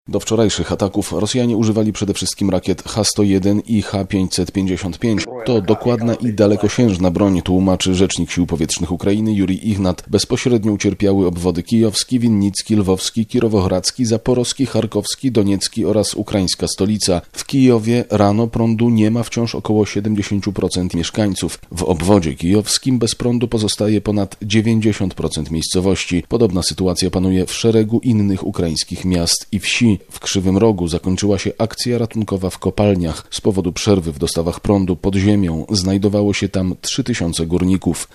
Do wczorajszych ataków Rosjanie używali przede wszystkim rakiet H-101 i H-555. To dokładna i dalekosiężna broń, tłumaczy rzecznik Sił Powietrznych Ukrainy Jurij Ignat. Bezpośrednio ucierpiały obwody kijowski, winnicki, lwowski, kirowohradzki, zaporowski, charkowski, doniecki oraz ukraińska stolica. W Kijowie rano prądu nie ma wciąż około 70% mieszkańców. W obwodzie kijowskim bez prądu pozostaje ponad 90% miejscowości. Podobna sytuacja panuje w szeregu innych ukraińskich miast i wsi. W Krzywym Rogu zakończyła się akcja ratunkowa w kopalniach. Z powodu przerwy w dostawach prądu pod ziemią znajdowało się tam 3000 górników.